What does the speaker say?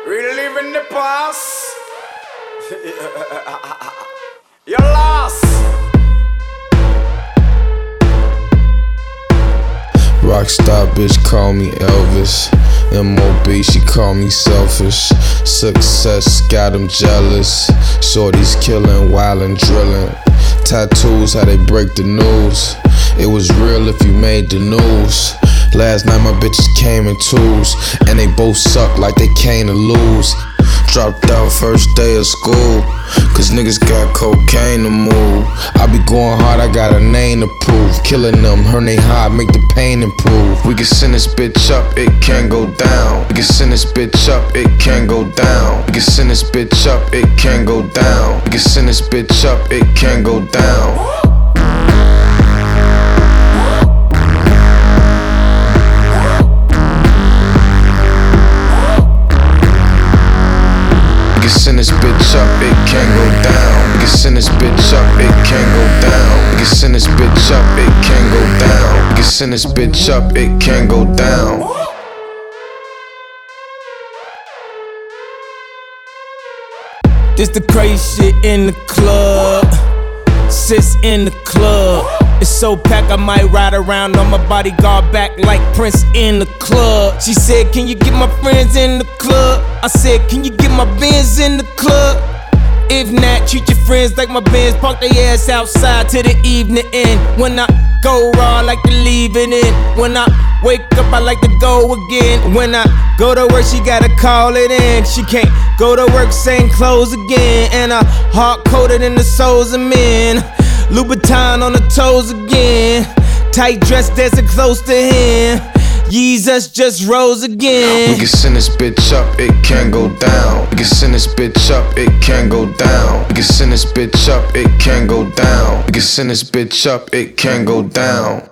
Reliving the past. You're lost. Rockstar bitch call me Elvis. M.O.B. she call me selfish. Success got him jealous. Shorty's killing, wildin', drillin'. Tattoos, how they break the news. It was real if you made the news. Last night my bitches came in twos, and they both suck like they came to lose. Dropped out first day of school, cause niggas got cocaine to move. I be going hard, I got a name to prove. Killing them, her name high, make the pain improve. We can send this bitch up, it can go down. We can send this bitch up, it can go down. We can send this bitch up, it can go down. We can send this bitch up, it can go down. Send this bitch up, it can go down. We can send this bitch up, it can go down. We can send this bitch up, it can go down. We can send this bitch up, it can go down. This the crazy shit in the club. Sis in the club. It's so packed I might ride around on my bodyguard back like Prince in the club. She said, can you get my friends in the club? I said, can you get my Benz in the club? If not, treat your friends like my Benz. Park their ass outside till the evening end. When I go raw, I like to leave it in. When I wake up, I like to go again. When I go to work, she gotta call it in. She can't go to work, same clothes again. And I hard coated in the souls of men. Louboutin on the toes again. Tight dress dancing close to him. Jesus just rose again. We can send this bitch up, it can go down. We can send this bitch up, it can go down. We can send this bitch up, it can go down. We can send this bitch up, it can go down.